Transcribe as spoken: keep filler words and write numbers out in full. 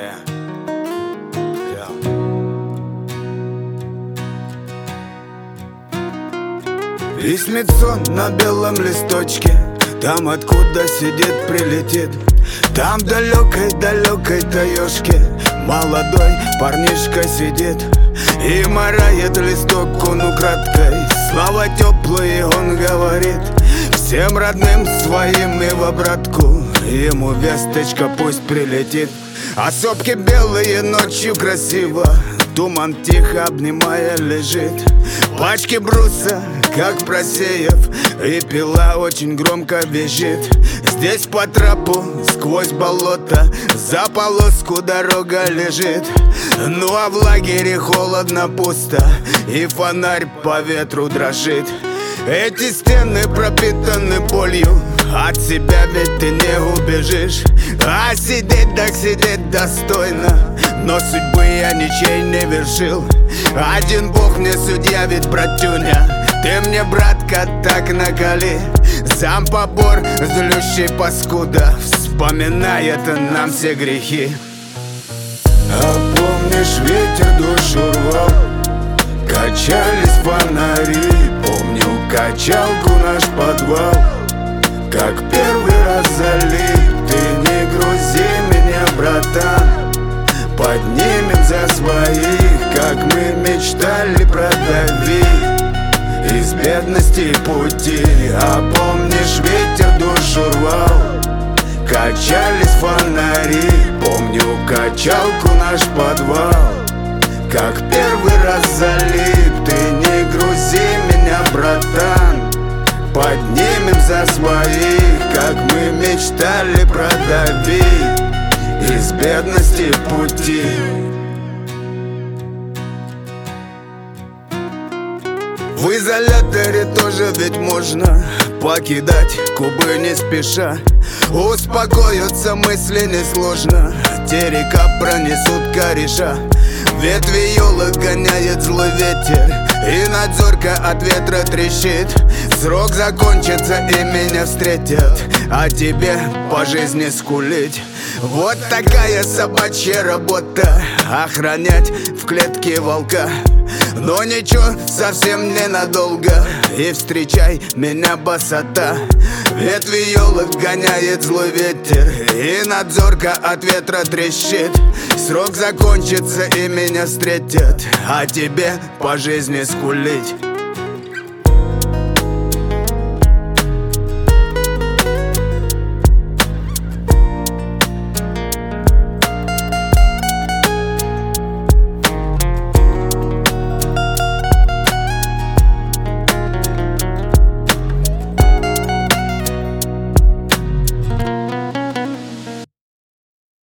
Yeah. Yeah. Письмецо на белом листочке, там, откуда сидит, прилетит. Там в далекой-далекой таежке молодой парнишка сидит и марает листок он украдкой. Слова теплые он говорит всем родным своим и в обратку ему весточка пусть прилетит. А сопки белые ночью красиво, туман тихо обнимая лежит. Пачки бруса, как просеяв, и пила очень громко визжит. Здесь по трапу, сквозь болото, за полоску дорога лежит. Ну а в лагере холодно, пусто, и фонарь по ветру дрожит. Эти стены пропитаны болью, от себя ведь ты не убежишь. А сидеть так сидеть достойно, но судьбы я ничей не вершил. Один бог мне судья, ведь братюня, ты мне, братка, так накали. Сам побор, злющий паскуда, вспоминает нам все грехи. А помнишь, ветер душу рвал, качались фонари. Помню качалку наш подвал, как первый раз залит. Ты не грузи меня, братан, поднимем за своих, как мы мечтали продавить из бедности пути. А помнишь, ветер душу рвал, качались фонари. Помню качалку наш подвал, как первый раз залип. Ты не грузи меня, братан, поднимем за своих, как мы мечтали продавить из бедности пути. В изоляторе тоже ведь можно покидать Кубы не спеша. Успокоятся мысли несложно, те река пронесут кореша. Ветви елок гоняет злой ветер, и надзорка от ветра трещит. Срок закончится и меня встретят, а тебе по жизни скулить. Вот такая собачья работа, охранять в клетке волка. Но ничего, совсем ненадолго, и встречай меня босота. Ветви елок гоняет злой ветер, и надзорка от ветра трещит. Срок закончится и меня встретят, а тебе по жизни скулить.